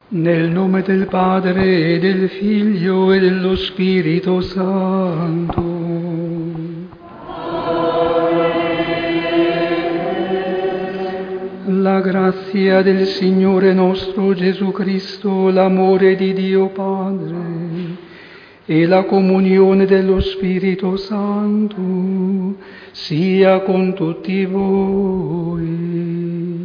Nel nome del Padre e del Figlio e dello Spirito Santo. La grazia del Signore nostro Gesù Cristo, l'amore di Dio Padre e la comunione dello Spirito Santo sia con tutti voi.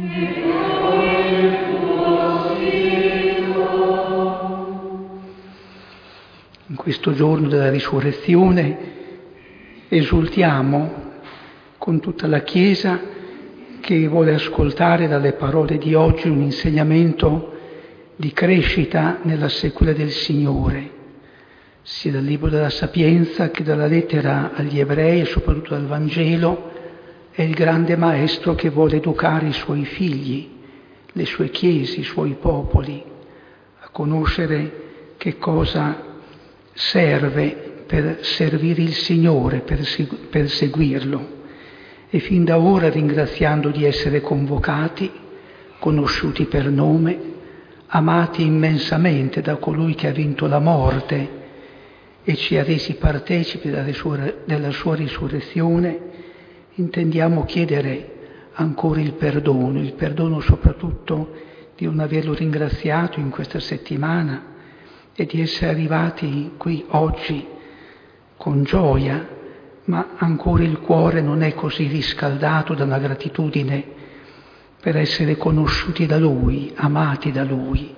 In questo giorno della risurrezione esultiamo con tutta la Chiesa che vuole ascoltare dalle parole di oggi un insegnamento di crescita nella sequela del Signore, sia dal Libro della Sapienza che dalla lettera agli Ebrei e soprattutto dal Vangelo. È il grande Maestro che vuole educare i suoi figli, le sue chiese, i suoi popoli, a conoscere che cosa serve per servire il Signore, per seguirlo. E fin da ora, ringraziando di essere convocati, conosciuti per nome, amati immensamente da colui che ha vinto la morte e ci ha resi partecipi della sua risurrezione, intendiamo chiedere ancora il perdono soprattutto di non averlo ringraziato in questa settimana e di essere arrivati qui oggi con gioia, ma ancora il cuore non è così riscaldato da una gratitudine per essere conosciuti da Lui, amati da Lui.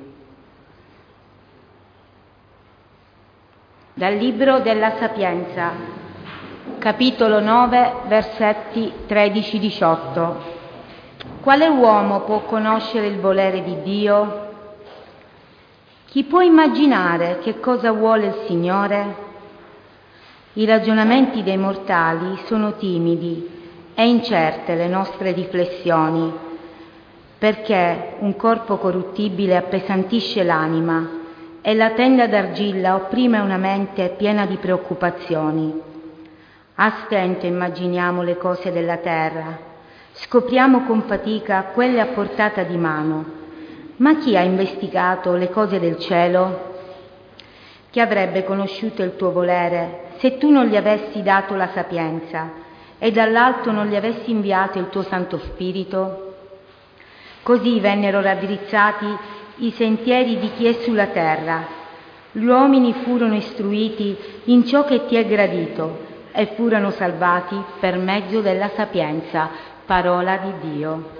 Dal Libro della Sapienza, capitolo 9, versetti 13-18. Quale uomo può conoscere il volere di Dio? Chi può immaginare che cosa vuole il Signore? I ragionamenti dei mortali sono timidi e incerte le nostre riflessioni, perché un corpo corruttibile appesantisce l'anima e la tenda d'argilla opprime una mente piena di preoccupazioni. A stento immaginiamo le cose della terra, scopriamo con fatica quelle a portata di mano. Ma chi ha investigato le cose del cielo? Chi avrebbe conosciuto il tuo volere se tu non gli avessi dato la sapienza e dall'alto non gli avessi inviato il tuo Santo Spirito? Così vennero raddrizzati i sentieri di chi è sulla terra. Gli uomini furono istruiti in ciò che ti è gradito e furono salvati per mezzo della sapienza. Parola di Dio.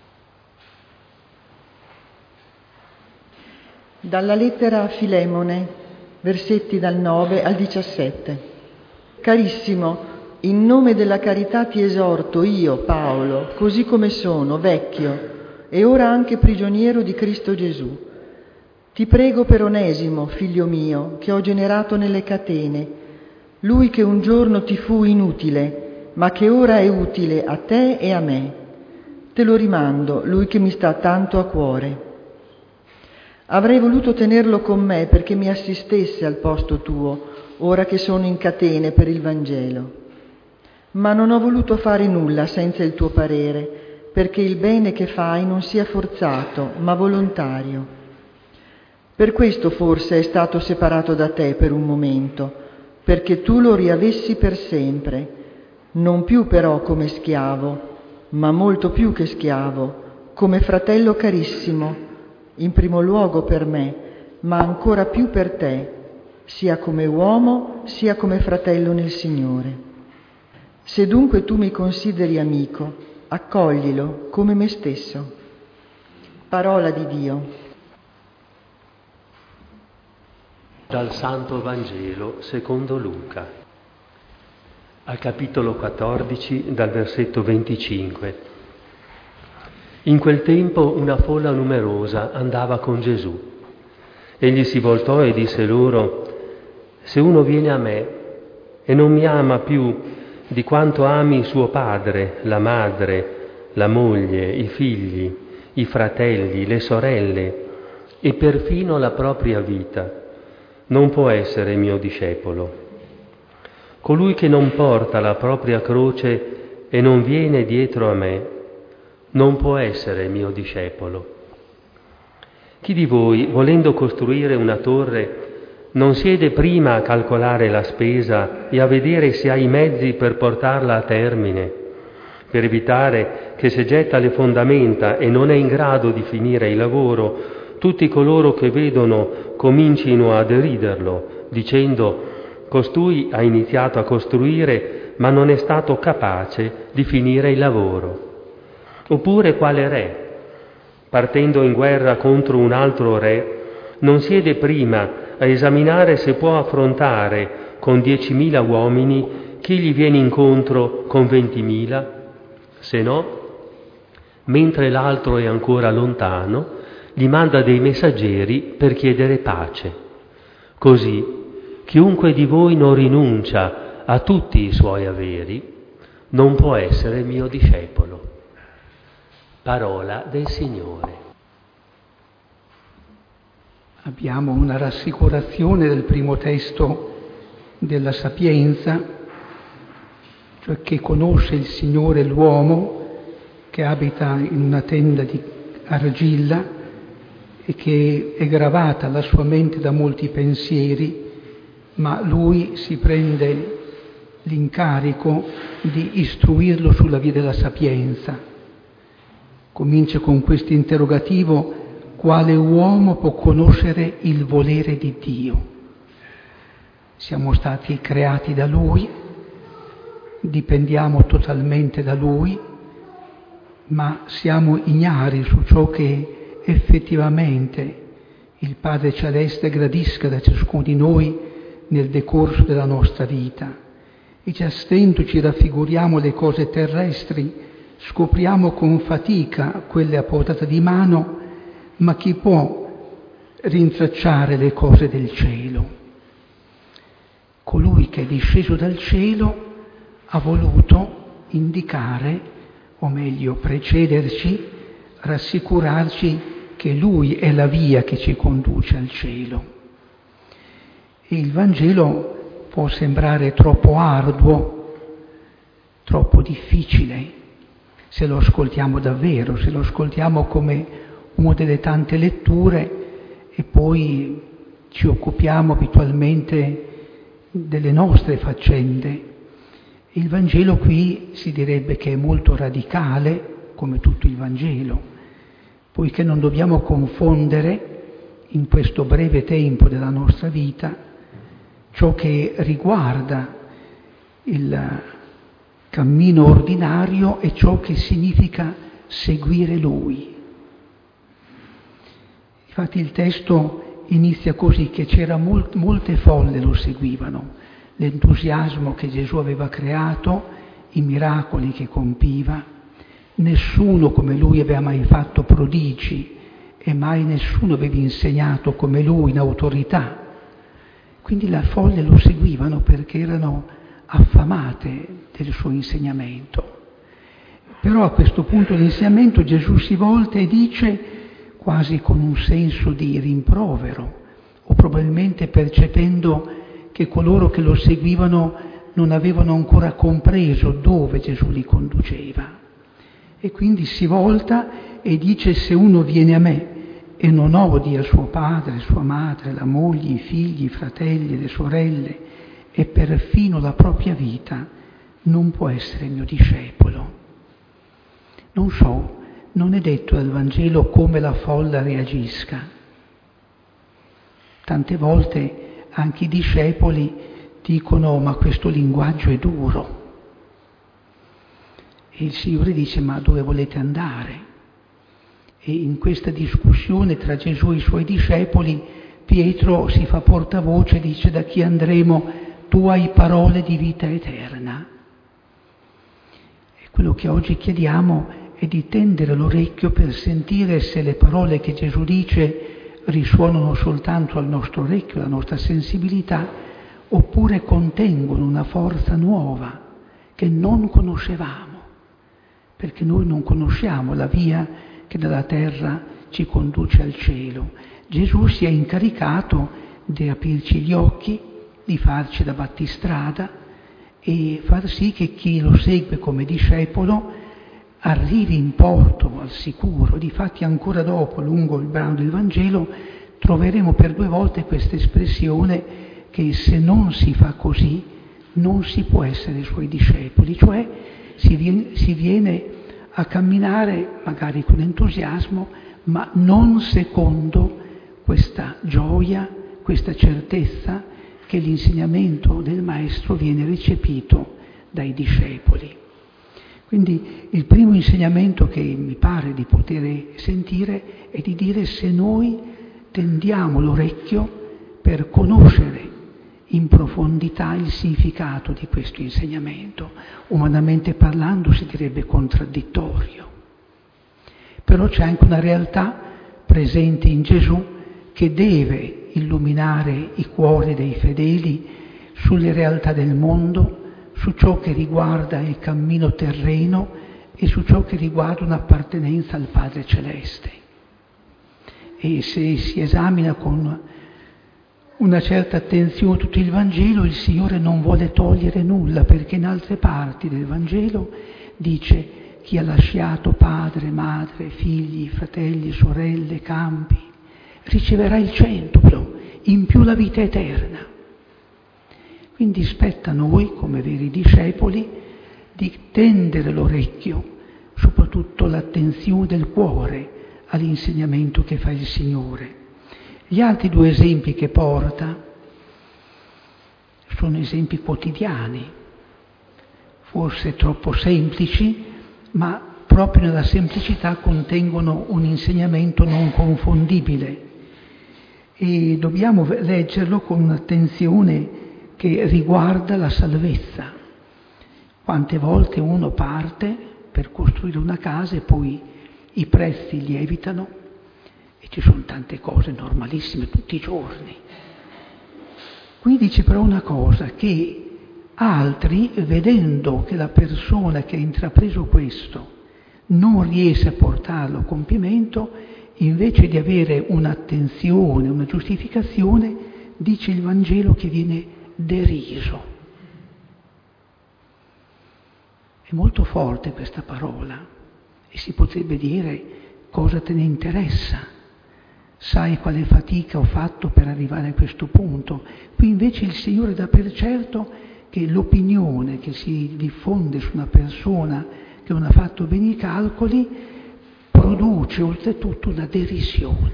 Dalla lettera a Filemone, versetti dal 9 al 17. Carissimo, in nome della carità ti esorto io, Paolo, così come sono, vecchio, e ora anche prigioniero di Cristo Gesù. Ti prego per Onesimo, figlio mio, che ho generato nelle catene, lui che un giorno ti fu inutile, ma che ora è utile a te e a me. Te lo rimando, lui che mi sta tanto a cuore. Avrei voluto tenerlo con me perché mi assistesse al posto tuo, ora che sono in catene per il Vangelo. Ma non ho voluto fare nulla senza il tuo parere, perché il bene che fai non sia forzato, ma volontario. Per questo forse è stato separato da te per un momento, perché tu lo riavessi per sempre, non più però come schiavo, ma molto più che schiavo, come fratello carissimo, in primo luogo per me, ma ancora più per te, sia come uomo, sia come fratello nel Signore. Se dunque tu mi consideri amico, accoglilo come me stesso. Parola di Dio. Dal Santo Vangelo secondo Luca, al capitolo 14, dal versetto 25. In quel tempo una folla numerosa andava con Gesù. Egli si voltò e disse loro: se uno viene a me e non mi ama più di quanto ami suo padre, la madre, la moglie, i figli, i fratelli, le sorelle e perfino la propria vita, non può essere mio discepolo. Colui che non porta la propria croce e non viene dietro a me non può essere mio discepolo. Chi di voi, volendo costruire una torre, non siede prima a calcolare la spesa e a vedere se ha i mezzi per portarla a termine, per evitare che se getta le fondamenta e non è in grado di finire il lavoro, tutti coloro che vedono comincino a deriderlo, dicendo: costui ha iniziato a costruire ma non è stato capace di finire il lavoro. Oppure quale re, partendo in guerra contro un altro re, non siede prima a esaminare se può affrontare con 10.000 uomini chi gli viene incontro con 20.000? Se no, mentre l'altro è ancora lontano, gli manda dei messaggeri per chiedere pace. Così, chiunque di voi non rinuncia a tutti i suoi averi, non può essere mio discepolo. Parola del Signore. Abbiamo una rassicurazione del primo testo della Sapienza, cioè che conosce il Signore l'uomo che abita in una tenda di argilla e che è gravata la sua mente da molti pensieri, ma lui si prende l'incarico di istruirlo sulla via della sapienza. Comincia con questo interrogativo: quale uomo può conoscere il volere di Dio? Siamo stati creati da Lui, dipendiamo totalmente da Lui, ma siamo ignari su ciò che effettivamente il Padre Celeste gradisca da ciascuno di noi nel decorso della nostra vita. E già a stento ci raffiguriamo le cose terrestri, scopriamo con fatica quelle a portata di mano, ma chi può rintracciare le cose del cielo? Colui che è disceso dal cielo ha voluto indicare, o meglio precederci, rassicurarci che Lui è la via che ci conduce al cielo. E il Vangelo può sembrare troppo arduo, troppo difficile, se lo ascoltiamo davvero, se lo ascoltiamo come una delle tante letture e poi ci occupiamo abitualmente delle nostre faccende. Il Vangelo qui si direbbe che è molto radicale, come tutto il Vangelo, poiché non dobbiamo confondere in questo breve tempo della nostra vita ciò che riguarda il cammino ordinario e ciò che significa seguire Lui. Infatti il testo inizia così, che c'era molte folle lo seguivano, l'entusiasmo che Gesù aveva creato, i miracoli che compiva. Nessuno come Lui aveva mai fatto prodigi e mai nessuno aveva insegnato come Lui in autorità. Quindi le folle lo seguivano perché erano affamate del suo insegnamento. Però a questo punto dell'insegnamento Gesù si volta e dice, quasi con un senso di rimprovero, o probabilmente percependo che coloro che lo seguivano non avevano ancora compreso dove Gesù li conduceva. E quindi si volta e dice: se uno viene a me e non odia suo padre, sua madre, la moglie, i figli, i fratelli, le sorelle e perfino la propria vita, non può essere mio discepolo. Non so, non è detto dal Vangelo come la folla reagisca. Tante volte anche i discepoli dicono: ma questo linguaggio è duro. E il Signore dice: ma dove volete andare? E in questa discussione tra Gesù e i suoi discepoli, Pietro si fa portavoce e dice: da chi andremo? Tu hai parole di vita eterna. E quello che oggi chiediamo è di tendere l'orecchio per sentire se le parole che Gesù dice risuonano soltanto al nostro orecchio, alla nostra sensibilità, oppure contengono una forza nuova che non conoscevamo. Perché noi non conosciamo la via che dalla terra ci conduce al cielo. Gesù si è incaricato di aprirci gli occhi, di farci da battistrada e far sì che chi lo segue come discepolo arrivi in porto al sicuro. Difatti ancora dopo, lungo il brano del Vangelo, troveremo per 2 volte questa espressione che se non si fa così non si può essere suoi discepoli, cioè si viene a camminare magari con entusiasmo, ma non secondo questa gioia, questa certezza che l'insegnamento del Maestro viene recepito dai discepoli. Quindi il primo insegnamento che mi pare di poter sentire è di dire: se noi tendiamo l'orecchio per conoscere in profondità il significato di questo insegnamento, umanamente parlando si direbbe contraddittorio. Però c'è anche una realtà presente in Gesù che deve illuminare i cuori dei fedeli sulle realtà del mondo, su ciò che riguarda il cammino terreno e su ciò che riguarda un'appartenenza al Padre Celeste. E se si esamina con una certa attenzione tutto il Vangelo, il Signore non vuole togliere nulla, perché in altre parti del Vangelo dice: chi ha lasciato padre, madre, figli, fratelli, sorelle, campi, riceverà il centuplo, in più la vita eterna. Quindi spetta a noi, come veri discepoli, di tendere l'orecchio, soprattutto l'attenzione del cuore, all'insegnamento che fa il Signore. Gli altri 2 esempi che porta sono esempi quotidiani, forse troppo semplici, ma proprio nella semplicità contengono un insegnamento non confondibile e dobbiamo leggerlo con un'attenzione che riguarda la salvezza. Quante volte uno parte per costruire una casa e poi i prezzi lievitano e ci sono tante cose normalissime tutti i giorni. Qui dice però una cosa, che altri, vedendo che la persona che ha intrapreso questo non riesce a portarlo a compimento, invece di avere un'attenzione, una giustificazione, dice il Vangelo che viene deriso. È molto forte questa parola e si potrebbe dire: cosa te ne interessa? Sai quale fatica ho fatto per arrivare a questo punto? Qui invece il Signore dà per certo che l'opinione che si diffonde su una persona che non ha fatto bene i calcoli produce oltretutto una derisione.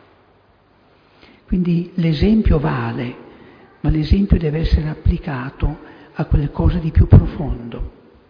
Quindi l'esempio vale, ma l'esempio deve essere applicato a qualcosa di più profondo.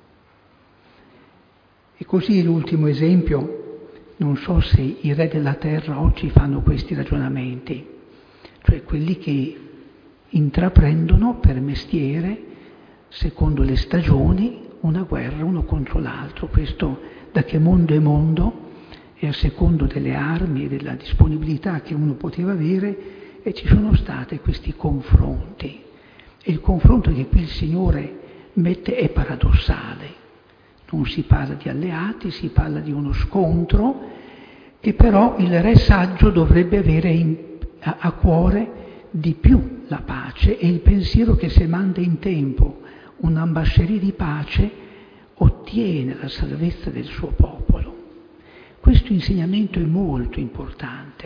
E così l'ultimo esempio, non so se i re della terra oggi fanno questi ragionamenti, cioè quelli che intraprendono per mestiere, secondo le stagioni, una guerra uno contro l'altro. Questo da che mondo è mondo, e a secondo delle armi e della disponibilità che uno poteva avere, e ci sono stati questi confronti. E il confronto che qui il Signore mette è paradossale. Non si parla di alleati, si parla di uno scontro che però il re saggio dovrebbe avere a cuore di più la pace, e il pensiero che se manda in tempo un'ambasceria di pace ottiene la salvezza del suo popolo. Questo insegnamento è molto importante,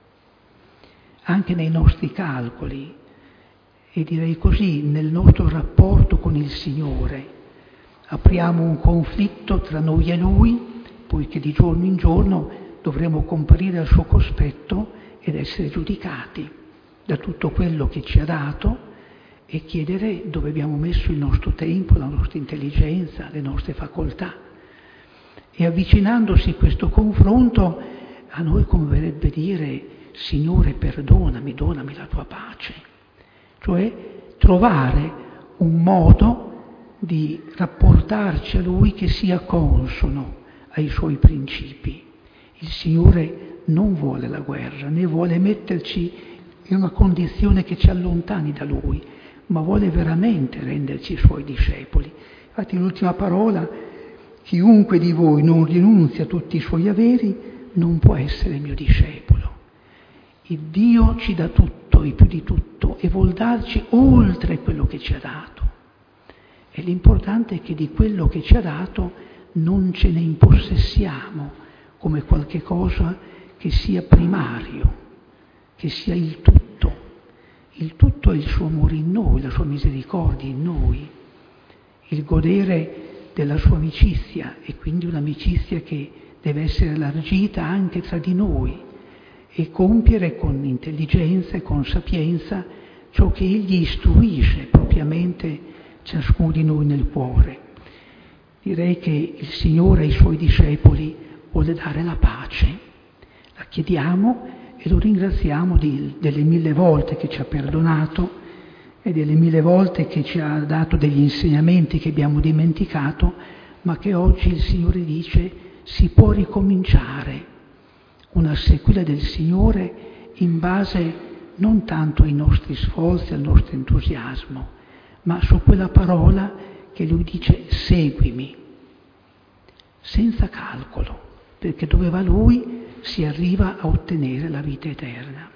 anche nei nostri calcoli e direi così nel nostro rapporto con il Signore. Apriamo un conflitto tra noi e Lui, poiché di giorno in giorno dovremo comparire al suo cospetto ed essere giudicati da tutto quello che ci ha dato e chiedere dove abbiamo messo il nostro tempo, la nostra intelligenza, le nostre facoltà. E avvicinandosi a questo confronto, a noi converrebbe dire: Signore, perdonami, donami la tua pace. Cioè trovare un modo di rapportarci a Lui che sia consono ai Suoi principi. Il Signore non vuole la guerra, né vuole metterci in una condizione che ci allontani da Lui, ma vuole veramente renderci Suoi discepoli. Infatti l'ultima parola: chiunque di voi non rinunzia a tutti i suoi averi non può essere mio discepolo. Il Dio ci dà tutto e più di tutto e vuol darci oltre quello che ci ha dato. E l'importante è che di quello che ci ha dato non ce ne impossessiamo come qualche cosa che sia primario, che sia il tutto. Il tutto è il suo amore in noi, la sua misericordia in noi, il godere della sua amicizia, e quindi un'amicizia che deve essere allargita anche tra di noi e compiere con intelligenza e con sapienza ciò che Egli istruisce propriamente ciascuno di noi nel cuore. Direi che il Signore ai Suoi discepoli vuole dare la pace. La chiediamo e lo ringraziamo delle 1000 volte che ci ha perdonato e delle 1000 volte che ci ha dato degli insegnamenti che abbiamo dimenticato, ma che oggi il Signore dice si può ricominciare una sequela del Signore in base non tanto ai nostri sforzi, al nostro entusiasmo, ma su quella parola che Lui dice seguimi, senza calcolo, perché dove va Lui si arriva a ottenere la vita eterna.